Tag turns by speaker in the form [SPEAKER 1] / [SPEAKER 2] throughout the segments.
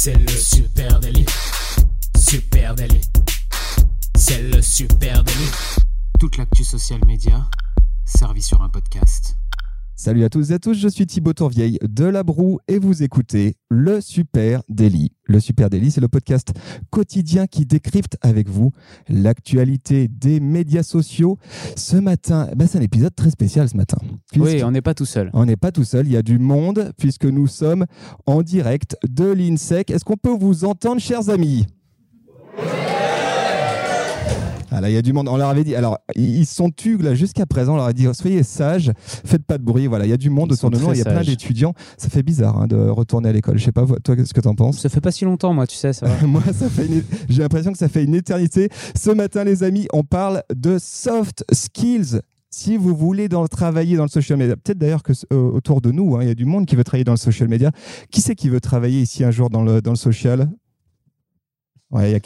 [SPEAKER 1] C'est le Super Daily. Super Daily. C'est le Super Daily. Toute l'actu social média servie sur un podcast.
[SPEAKER 2] Salut à tous et à tous, je suis Thibaut Tourvieille de La Broue et vous écoutez le Super Daily. Le Super Daily, c'est le podcast quotidien qui décrypte avec vous l'actualité des médias sociaux. Ce matin, c'est un épisode très spécial ce matin.
[SPEAKER 3] Oui, on n'est pas tout seul.
[SPEAKER 2] On n'est pas tout seul, il y a du monde puisque nous sommes en direct de l'INSEC. Est-ce qu'on peut vous entendre, chers amis ? Ah là, il y a du monde. On leur avait dit. Alors, ils sont tus là jusqu'à présent. On leur a dit soyez sages, faites pas de bruit. Voilà, il y a du monde autour de nous. Il y a plein d'étudiants. Ça fait bizarre de retourner à l'école. Je sais pas, toi, qu'est-ce que t'en penses ?
[SPEAKER 3] Ça fait pas si longtemps, moi, tu sais. Ça va.
[SPEAKER 2] Moi, j'ai l'impression que ça fait une éternité. Ce matin, les amis, on parle de soft skills. Si vous voulez travailler dans le social media, peut-être d'ailleurs que autour de nous, il y a du monde qui veut travailler dans le social media. Qui c'est qui veut travailler ici un jour dans le social ? Ouais, il y a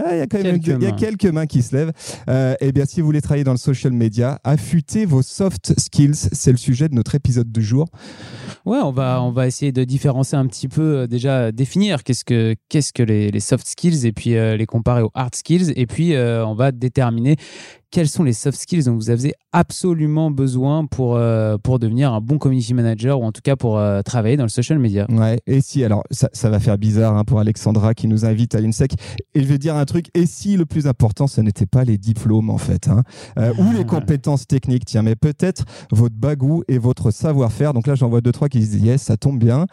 [SPEAKER 2] quelques mains qui se lèvent. Eh bien, si vous voulez travailler dans le social media, affûtez vos soft skills. C'est le sujet de notre épisode du jour.
[SPEAKER 3] Ouais, on va essayer de différencier un petit peu, déjà définir qu'est-ce que les soft skills et puis les comparer aux hard skills. Et puis, on va déterminer quels sont les soft skills dont vous avez absolument besoin pour devenir un bon community manager ou en tout cas pour travailler dans le social media.
[SPEAKER 2] Ouais, et si, alors ça va faire bizarre pour Alexandra qui nous invite à l'INSEC. Et je vais dire un truc, et si le plus important, ce n'était pas les diplômes en fait, ou les compétences techniques, tiens, mais peut-être votre bagou et votre savoir-faire. Donc là, j'en vois 2-3 qui disent yes, ça tombe bien.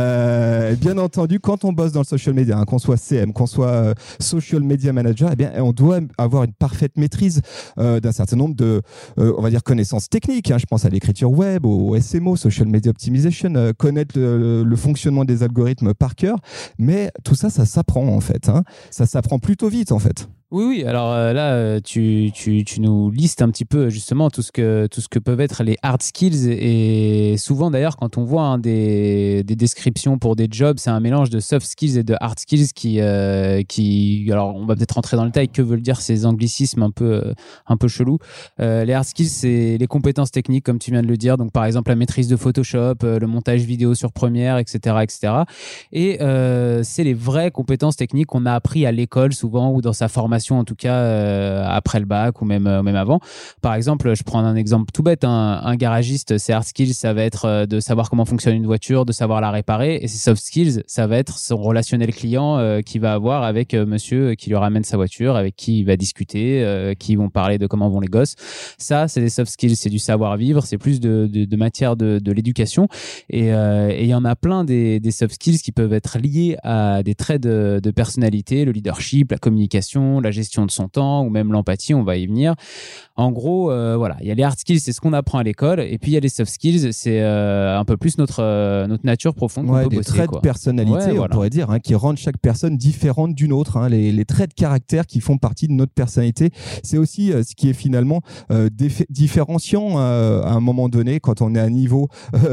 [SPEAKER 2] Bien entendu, quand on bosse dans le social media, qu'on soit CM, qu'on soit social media manager, eh bien, on doit avoir une parfaite maîtrise d'un certain nombre de, on va dire, connaissances techniques. Je pense à l'écriture web, au SMO, Social Media Optimization, connaître le fonctionnement des algorithmes par cœur. Mais tout ça, ça s'apprend en fait. Ça s'apprend plutôt vite en fait.
[SPEAKER 3] Oui. Alors là, tu nous listes un petit peu justement tout ce que peuvent être les hard skills et souvent d'ailleurs quand on voit des descriptions pour des jobs, c'est un mélange de soft skills et de hard skills qui alors on va peut-être rentrer dans le détail. Que veulent dire ces anglicismes un peu chelous. Les hard skills, c'est les compétences techniques comme tu viens de le dire. Donc par exemple la maîtrise de Photoshop, le montage vidéo sur Premiere, etc. Et c'est les vraies compétences techniques qu'on a appris à l'école souvent ou dans sa formation en tout cas après le bac ou même avant. Par exemple, je prends un exemple tout bête, un garagiste, ses hard skills, ça va être de savoir comment fonctionne une voiture, de savoir la réparer, et ses soft skills, ça va être son relationnel client qu'il va avoir avec monsieur qui lui ramène sa voiture, avec qui il va discuter, qui vont parler de comment vont les gosses. Ça, c'est des soft skills, c'est du savoir-vivre, c'est plus de matière de l'éducation, et il y en a plein des soft skills qui peuvent être liés à des traits de personnalité, le leadership, la communication, la gestion de son temps ou même l'empathie, on va y venir. En gros, voilà, il y a les hard skills, c'est ce qu'on apprend à l'école, et puis il y a les soft skills, c'est un peu plus notre nature profonde qu'on peut
[SPEAKER 2] des
[SPEAKER 3] bosser.
[SPEAKER 2] Traits de personnalité, on pourrait dire, qui rendent chaque personne différente d'une autre. Les traits de caractère qui font partie de notre personnalité, c'est aussi ce qui est finalement différenciant à un moment donné quand on est à un niveau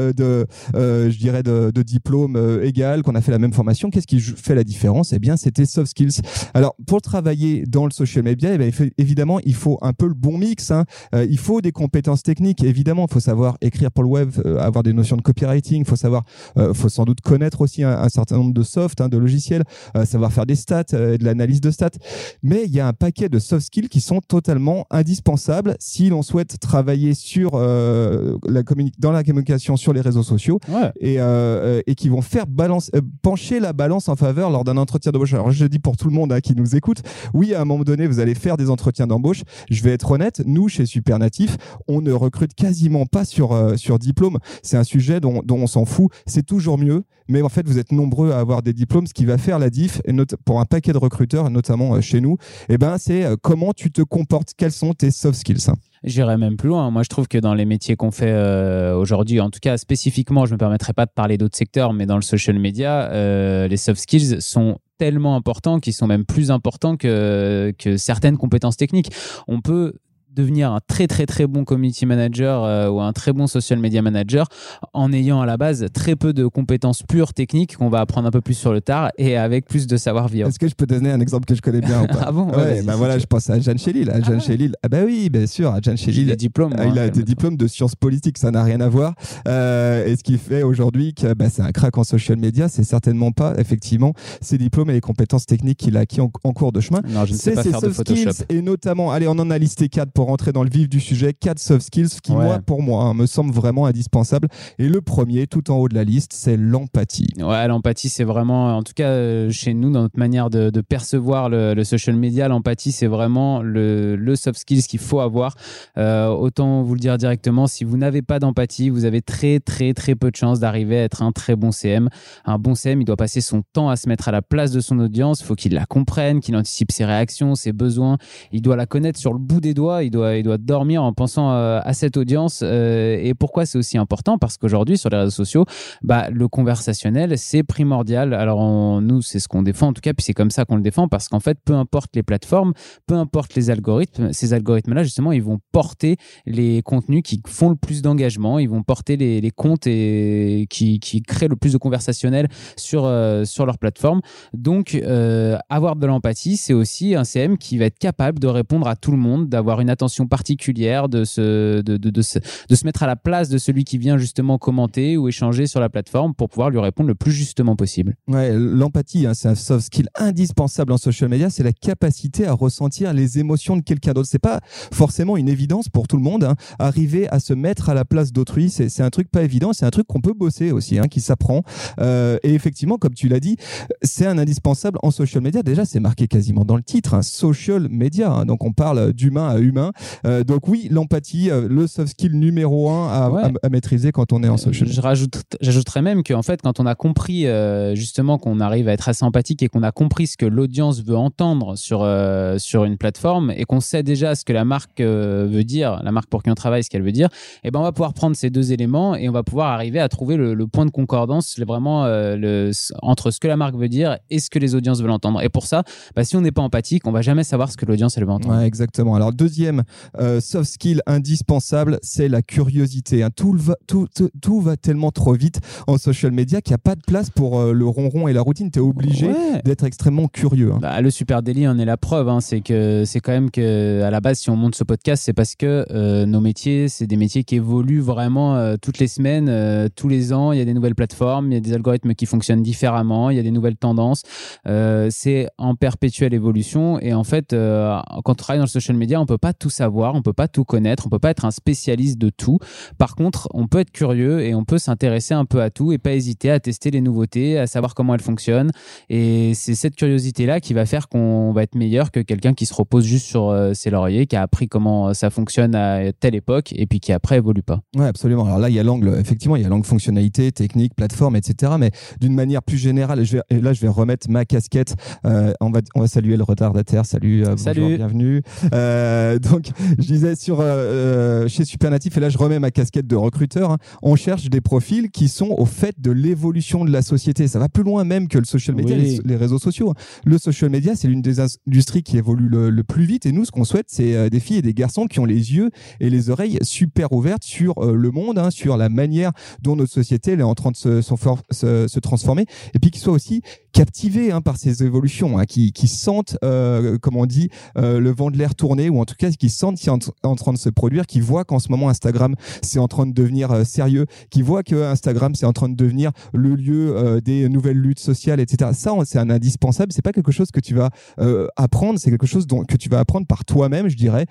[SPEAKER 2] de diplôme égal, qu'on a fait la même formation. Qu'est-ce qui fait la différence ? Eh bien, c'était soft skills. Alors, pour travailler dans le social media, évidemment, il faut un peu le bon mix. Il faut des compétences techniques. Évidemment, il faut savoir écrire pour le web, avoir des notions de copywriting. Faut sans doute connaître aussi un certain nombre de soft, de logiciels, savoir faire des stats, de l'analyse de stats. Mais il y a un paquet de soft skills qui sont totalement indispensables si l'on souhaite travailler sur dans la communication sur les réseaux sociaux, et qui vont faire pencher la balance en faveur lors d'un entretien d'embauche. Alors, je dis pour tout le monde qui nous écoute, oui, à un moment donné, vous allez faire des entretiens d'embauche. Je vais être honnête, nous, chez Supernatif, on ne recrute quasiment pas sur diplôme. C'est un sujet dont on s'en fout. C'est toujours mieux, mais en fait, vous êtes nombreux à avoir des diplômes. Ce qui va faire la diff, pour un paquet de recruteurs, notamment chez nous, c'est comment tu te comportes, quels sont tes soft skills.
[SPEAKER 3] J'irais même plus loin. Moi, je trouve que dans les métiers qu'on fait aujourd'hui, en tout cas spécifiquement, je ne me permettrai pas de parler d'autres secteurs, mais dans le social media, les soft skills sont tellement importants qu'ils sont même plus importants que certaines compétences techniques. On peut devenir un très très très bon community manager ou un très bon social media manager en ayant à la base très peu de compétences pures techniques qu'on va apprendre un peu plus sur le tard et avec plus de savoir-vivre.
[SPEAKER 2] Est-ce que je peux te donner un exemple que je connais bien ou pas?
[SPEAKER 3] Ah bon?
[SPEAKER 2] Voilà, je pense à Adjan Chélil. Chélil. Ah bah oui, bien sûr, Adjan Chélil.
[SPEAKER 3] J'ai des diplômes.
[SPEAKER 2] Il a des diplômes de sciences politiques, ça n'a rien à voir. Et ce qui fait aujourd'hui que c'est un crack en social media, c'est certainement pas effectivement ses diplômes et les compétences techniques qu'il a acquis en cours de chemin.
[SPEAKER 3] Non, je ne sais pas faire de Photoshop.
[SPEAKER 2] Et notamment, allez, on en a listé 4 pour rentrer dans le vif du sujet, 4 soft skills qui, pour moi, me semblent vraiment indispensables. Et le premier, tout en haut de la liste, c'est l'empathie.
[SPEAKER 3] Ouais, l'empathie, c'est vraiment, en tout cas, chez nous, dans notre manière de percevoir le social media, l'empathie, c'est vraiment le soft skills qu'il faut avoir. Autant vous le dire directement, si vous n'avez pas d'empathie, vous avez très, très, très peu de chances d'arriver à être un très bon CM. Un bon CM, il doit passer son temps à se mettre à la place de son audience. Il faut qu'il la comprenne, qu'il anticipe ses réactions, ses besoins. Il doit la connaître sur le bout des doigts. Il doit dormir en pensant à cette audience. Et pourquoi c'est aussi important? Parce qu'aujourd'hui, sur les réseaux sociaux, le conversationnel, c'est primordial. Alors, nous, c'est ce qu'on défend en tout cas, puis c'est comme ça qu'on le défend parce qu'en fait, peu importe les plateformes, peu importe les algorithmes, ces algorithmes-là, justement, ils vont porter les contenus qui font le plus d'engagement. Ils vont porter les comptes et qui créent le plus de conversationnel sur leur plateforme. Donc, avoir de l'empathie, c'est aussi un CM qui va être capable de répondre à tout le monde, d'avoir une attention particulière, de se mettre à la place de celui qui vient justement commenter ou échanger sur la plateforme pour pouvoir lui répondre le plus justement possible.
[SPEAKER 2] Ouais, l'empathie, c'est un soft skill indispensable en social media. C'est la capacité à ressentir les émotions de quelqu'un d'autre. C'est pas forcément une évidence pour tout le monde. Arriver à se mettre à la place d'autrui, c'est un truc pas évident. C'est un truc qu'on peut bosser aussi, qui s'apprend. Et effectivement, comme tu l'as dit, c'est un indispensable en social media. Déjà, c'est marqué quasiment dans le titre, social media. Donc, on parle d'humain à humain. Donc oui, l'empathie, le soft skill numéro 1 à maîtriser quand on est en social media.
[SPEAKER 3] J'ajouterais même qu'en fait, quand on a compris justement qu'on arrive à être assez empathique et qu'on a compris ce que l'audience veut entendre sur une plateforme et qu'on sait déjà ce que la marque veut dire, la marque pour qui on travaille, ce qu'elle veut dire, et ben on va pouvoir prendre ces deux éléments et on va pouvoir arriver à trouver le point de concordance vraiment entre ce que la marque veut dire et ce que les audiences veulent entendre. Et pour ça, si on n'est pas empathique, on va jamais savoir ce que l'audience elle veut entendre.
[SPEAKER 2] Ouais, exactement. Alors deuxième soft skill indispensable, c'est la curiosité. Tout va tellement trop vite en social media qu'il n'y a pas de place pour le ronron et la routine. Tu es obligé d'être extrêmement curieux.
[SPEAKER 3] Le Super Daily en est la preuve. C'est quand même que à la base, si on monte ce podcast, c'est parce que nos métiers, c'est des métiers qui évoluent vraiment toutes les semaines, tous les ans. Il y a des nouvelles plateformes, il y a des algorithmes qui fonctionnent différemment, il y a des nouvelles tendances. C'est en perpétuelle évolution. Et en fait, quand on travaille dans le social media, on peut pas tout savoir, on peut pas tout connaître, on peut pas être un spécialiste de tout. Par contre, on peut être curieux et on peut s'intéresser un peu à tout et pas hésiter à tester les nouveautés, à savoir comment elles fonctionnent. Et c'est cette curiosité-là qui va faire qu'on va être meilleur que quelqu'un qui se repose juste sur ses lauriers, qui a appris comment ça fonctionne à telle époque et puis qui après évolue pas.
[SPEAKER 2] Ouais, absolument. Alors là, il y a l'angle, effectivement, il y a l'angle fonctionnalité, technique, plateforme, etc. Mais d'une manière plus générale, je vais remettre ma casquette. On va saluer le retardataire. Salut. Bonjour, bienvenue. Donc, je disais chez Supernatif, et là, je remets ma casquette de recruteur. On cherche des profils qui sont au fait de l'évolution de la société. Ça va plus loin même que le social media, les réseaux sociaux. Le social media, c'est l'une des industries qui évolue le plus vite. Et nous, ce qu'on souhaite, c'est des filles et des garçons qui ont les yeux et les oreilles super ouvertes sur le monde, sur la manière dont notre société elle est en train de se transformer, et puis qui soient aussi captivés par ces évolutions, qui sentent, comme on dit, le vent de l'air tourner, ou en tout cas qui sentent qu'il est en train de se produire, qui voient qu'en ce moment Instagram c'est en train de devenir sérieux, qui voient que Instagram c'est en train de devenir le lieu des nouvelles luttes sociales, etc. Ça, c'est un indispensable. C'est pas quelque chose que tu vas apprendre, c'est quelque chose que tu vas apprendre par toi-même, je dirais.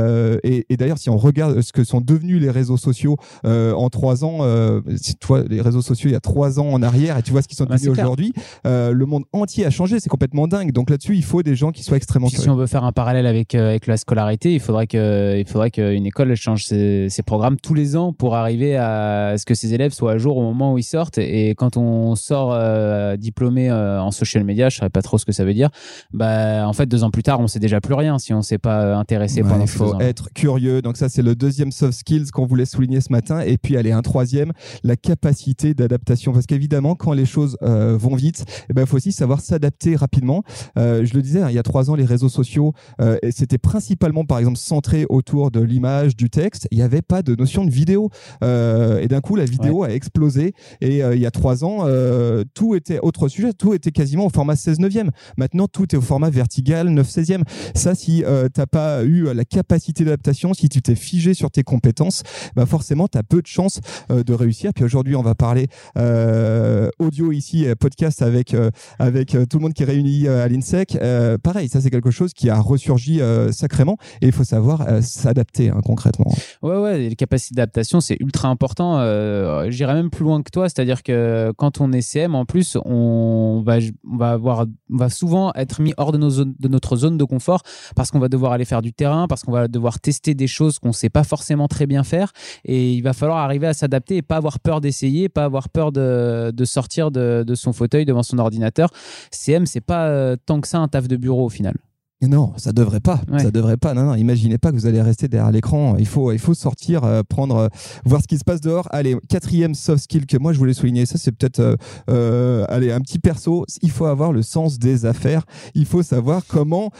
[SPEAKER 2] Et d'ailleurs, si on regarde ce que sont devenus les réseaux sociaux en 3 ans, toi, les réseaux sociaux il y a 3 ans en arrière, et tu vois ce qu'ils sont devenus aujourd'hui. Le monde entier a changé, c'est complètement dingue. Donc là-dessus, il faut des gens qui soient extrêmement curieux.
[SPEAKER 3] Si on veut faire un parallèle avec la scolarité, il faudrait qu'une école change ses programmes tous les ans pour arriver à ce que ses élèves soient à jour au moment où ils sortent. Et quand on sort diplômé en social media, je ne saurais pas trop ce que ça veut dire, en fait 2 ans plus tard, on ne sait déjà plus rien si on ne s'est pas intéressé pendant 2 ans.
[SPEAKER 2] Il faut être curieux. Donc ça, c'est le deuxième soft skills qu'on voulait souligner ce matin. Et puis, allez, un troisième, la capacité d'adaptation. Parce qu'évidemment, quand les choses vont vite, ben, faut aussi savoir s'adapter rapidement. Je le disais, hein, il y a 3 ans, les réseaux sociaux, c'était principalement, par exemple, centré autour de l'image, du texte. Il n'y avait pas de notion de vidéo. Et d'un coup, la vidéo a explosé. Et il y a 3 ans, tout était autre sujet. Tout était quasiment au format 16/9. Maintenant, tout est au format vertical 9/16. Ça, si t'as pas eu la capacité d'adaptation, si tu t'es figé sur tes compétences, bah forcément, tu as peu de chances de réussir. Puis aujourd'hui, on va parler audio ici, podcast avec tout le monde qui est réuni à l'INSEC. Pareil, ça, c'est quelque chose qui a ressurgi sacrément et il faut savoir s'adapter concrètement.
[SPEAKER 3] Ouais, les capacités d'adaptation, c'est ultra important. J'irais même plus loin que toi, c'est-à-dire que quand on est CM, en plus, on va souvent être mis hors de notre zone de confort parce qu'on va devoir aller faire du terrain, parce qu'on va devoir tester des choses qu'on ne sait pas forcément très bien faire et il va falloir arriver à s'adapter et pas avoir peur d'essayer, pas avoir peur de sortir de son fauteuil devant son ordinateur. CM, c'est pas tant que ça un taf de bureau au final.
[SPEAKER 2] Non, ça devrait pas. Ouais. Ça devrait pas. Non, imaginez pas que vous allez rester derrière l'écran. Il faut sortir, voir ce qui se passe dehors. Allez, 4e soft skill que moi je voulais souligner. Ça, c'est peut-être, un petit perso. Il faut avoir le sens des affaires. Il faut savoir comment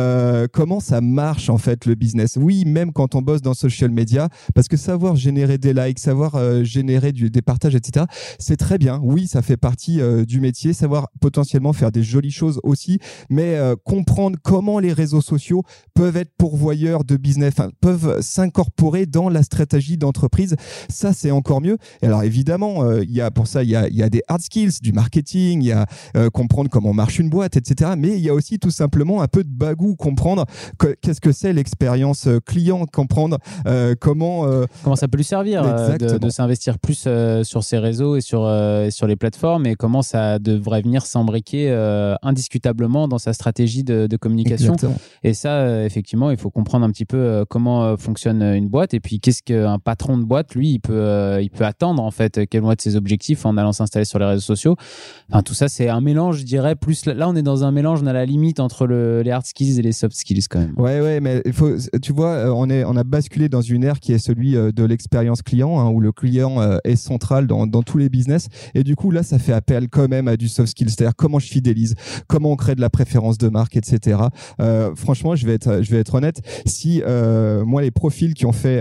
[SPEAKER 2] ça marche en fait le business. Oui, même quand on bosse dans social media, parce que savoir générer des likes, savoir générer des partages, etc. C'est très bien. Oui, ça fait partie du métier. Savoir potentiellement faire des jolies choses aussi, mais comprendre comment les réseaux sociaux peuvent être pourvoyeurs de business, peuvent s'incorporer dans la stratégie d'entreprise. Ça, c'est encore mieux. Et alors, évidemment, il y a des hard skills, du marketing, il y a comprendre comment marche une boîte, etc. Mais il y a aussi tout simplement un peu de bagou, comprendre qu'est-ce que c'est l'expérience client, comprendre comment
[SPEAKER 3] ça peut lui servir de s'investir plus sur ses réseaux et sur les plateformes et comment ça devrait venir s'embriquer indiscutablement dans sa stratégie de communication. Exactement. Et ça, effectivement, il faut comprendre un petit peu comment fonctionne une boîte et puis qu'est-ce qu'un patron de boîte, lui, il peut attendre en fait, quels vont être ses objectifs en allant s'installer sur les réseaux sociaux. Enfin, tout ça, c'est un mélange, je dirais, plus là, on est dans un mélange, on a la limite entre les hard skills et les soft skills quand même.
[SPEAKER 2] Ouais, mais tu vois, on a basculé dans une ère qui est celui de l'expérience client, où le client est central dans tous les business. Et du coup, là, ça fait appel quand même à du soft skills, c'est-à-dire comment je fidélise, comment on crée de la préférence de marque, etc. Franchement, je vais être honnête. Si moi, les profils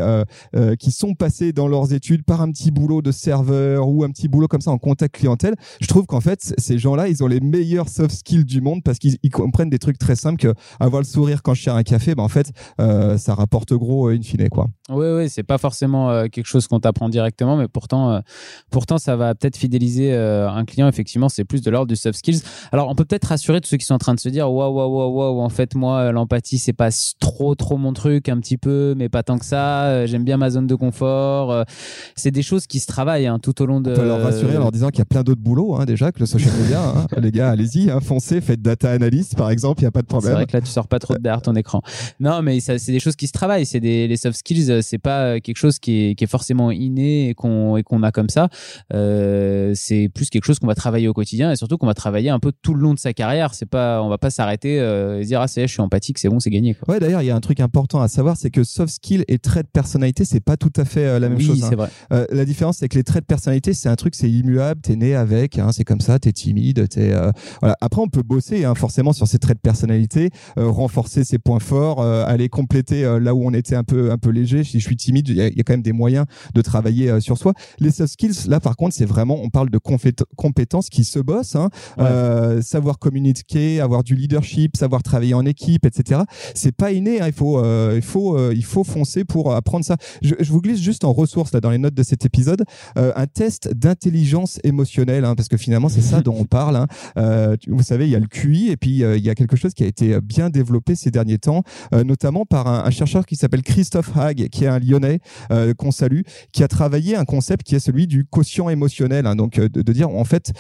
[SPEAKER 2] qui sont passés dans leurs études par un petit boulot de serveur ou un petit boulot comme ça en contact clientèle, je trouve qu'en fait, ces gens-là, ils ont les meilleurs soft skills du monde parce qu'ils comprennent des trucs très simples que avoir le sourire quand je sers un café, en fait, ça rapporte gros in fine, quoi.
[SPEAKER 3] Oui, c'est pas forcément quelque chose qu'on t'apprend directement, mais pourtant, ça va peut-être fidéliser un client. Effectivement, c'est plus de l'ordre du soft skills. Alors, on peut peut-être rassurer tous ceux qui sont en train de se dire, waouh, en fait, moi, l'empathie, c'est pas trop mon truc, un petit peu, mais pas tant que ça. J'aime bien ma zone de confort. C'est des choses qui se travaillent tout au long de.
[SPEAKER 2] On peut leur rassurer en leur disant qu'il y a plein d'autres boulots, déjà, que le social media. Les gars, allez-y, foncez, faites data analyst, par exemple, il n'y a pas de problème.
[SPEAKER 3] C'est vrai que là, tu sors pas trop de derrière ton écran. Non, mais ça, c'est des choses qui se travaillent. C'est les soft skills, c'est pas quelque chose qui est forcément inné et qu'on a comme ça. C'est plus quelque chose qu'on va travailler au quotidien et surtout qu'on va travailler un peu tout le long de sa carrière. On va pas s'arrêter et dire ça y est, je suis empathique, c'est bon, c'est gagné, quoi.
[SPEAKER 2] Ouais, d'ailleurs, il y a un truc important à savoir, c'est que soft skill et trait de personnalité, c'est pas tout à fait la même chose.
[SPEAKER 3] Oui, c'est vrai.
[SPEAKER 2] La différence, c'est que les traits de personnalité, c'est un truc, c'est immuable, t'es né avec, c'est comme ça, t'es timide, voilà. Après, on peut bosser forcément sur ces traits de personnalité, renforcer ses points forts, aller compléter là où on était un peu léger. Si je suis timide, il y a quand même des moyens de travailler sur soi. Les soft skills, là, par contre, c'est vraiment, on parle de compétences qui se bossent, savoir communiquer, avoir du leadership, savoir travailler en équipe, etc. C'est pas inné, il faut foncer pour apprendre ça. Je vous glisse juste en ressources là dans les notes de cet épisode un test d'intelligence émotionnelle, parce que finalement c'est ça dont on parle. Vous savez, il y a le QI et puis il y a quelque chose qui a été bien développé ces derniers temps, notamment par un chercheur qui s'appelle Christophe Haag, qui est un Lyonnais qu'on salue, qui a travaillé un concept qui est celui du quotient émotionnel. Donc de dire en fait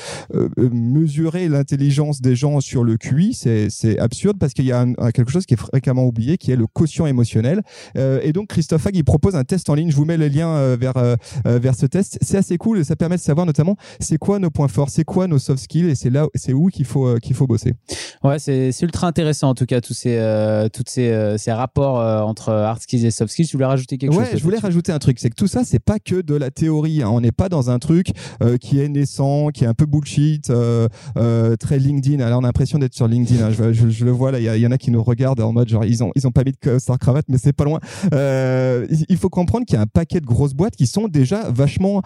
[SPEAKER 2] mesurer l'intelligence des gens sur le QI, c'est absurde parce qu'il y a quelque chose qui est fréquemment oublié, qui est le quotient émotionnel. Et donc Christophe Haag, il propose un test en ligne. Je vous mets le lien vers ce test. C'est assez cool et ça permet de savoir notamment c'est quoi nos points forts, c'est quoi nos soft skills et c'est où qu'il faut bosser.
[SPEAKER 3] Ouais, c'est ultra intéressant en tout cas, tous ces rapports entre hard skills et soft skills. Tu voulais rajouter quelque chose?
[SPEAKER 2] Ouais, je voulais rajouter un truc, c'est que tout ça, c'est pas que de la théorie. On n'est pas dans un truc qui est naissant, qui est un peu bullshit, très LinkedIn. Alors on a l'impression d'être sur LinkedIn. Hein. Je le vois là, il y en a qui nous regardent en mode genre ils ont pas mis de costard cravate, mais c'est pas loin. Il faut comprendre qu'il y a un paquet de grosses boîtes qui sont déjà vachement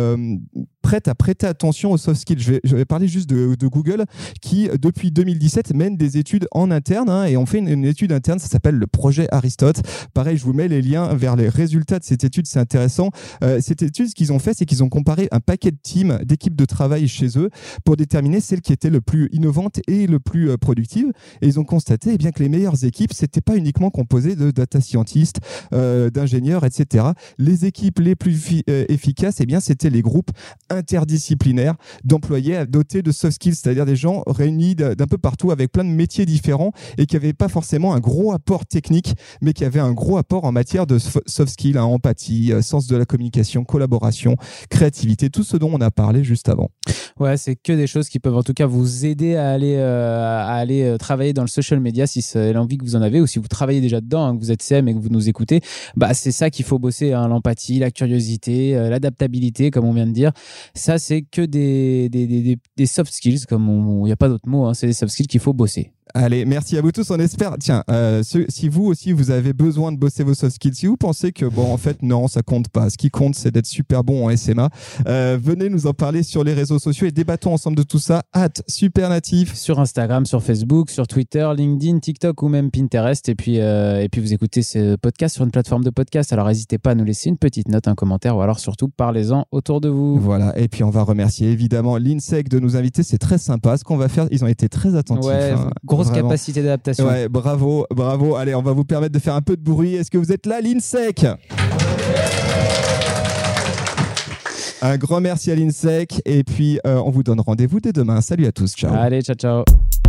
[SPEAKER 2] prêtes à prêter attention aux soft skills. Je vais parler juste de Google qui, depuis 2017, mène des études en interne et on fait une étude interne, ça s'appelle le projet Aristote. Pareil, je vous mets les liens vers les résultats de cette étude, c'est intéressant. Cette étude, ce qu'ils ont fait, c'est qu'ils ont comparé un paquet de teams, d'équipes de travail chez eux pour déterminer celle qui était le plus innovante et le plus productive. Et ils ont constaté bien que les meilleures équipes, c'était pas uniquement composé de data scientists, d'ingénieurs, etc. Les équipes les plus efficaces, bien, c'était les groupes interdisciplinaires d'employés dotés de soft skills, c'est-à-dire des gens réunis d'un peu partout avec plein de métiers différents et qui n'avaient pas forcément un gros apport technique, mais qui avaient un gros apport en matière de soft skills, empathie, sens de la communication, collaboration, créativité, tout ce dont on a parlé juste avant.
[SPEAKER 3] Ouais, c'est que des choses qui peuvent en tout cas vous aider à aller travailler dans le social media si c'est l'envie que vous en avez, ou si vous travaillez déjà dedans, que vous êtes CM et que vous nous écoutez, c'est ça qu'il faut bosser, l'empathie, la curiosité, l'adaptabilité, comme on vient de dire. Ça, c'est que des soft skills, comme il n'y a pas d'autre mot, c'est des soft skills qu'il faut bosser.
[SPEAKER 2] Allez, merci à vous tous. On espère. Tiens, si vous aussi vous avez besoin de bosser vos soft skills, si vous pensez que en fait non, ça compte pas. Ce qui compte, c'est d'être super bon en SMA. Venez nous en parler sur les réseaux sociaux et débattons ensemble de tout ça. @supernatif
[SPEAKER 3] sur Instagram, sur Facebook, sur Twitter, LinkedIn, TikTok ou même Pinterest. Et puis vous écoutez ce podcast sur une plateforme de podcast. Alors n'hésitez pas à nous laisser une petite note, un commentaire, ou alors surtout parlez-en autour de vous.
[SPEAKER 2] Voilà. Et puis on va remercier évidemment l'INSEC de nous inviter. C'est très sympa ce qu'on va faire. Ils ont été très attentifs.
[SPEAKER 3] Ouais, grosse vraiment. Capacité d'adaptation.
[SPEAKER 2] Ouais, bravo. Allez, on va vous permettre de faire un peu de bruit. Est-ce que vous êtes là, l'INSEC? Un grand merci à l'INSEC. Et puis, on vous donne rendez-vous dès demain. Salut à tous. Ciao.
[SPEAKER 3] Allez, ciao.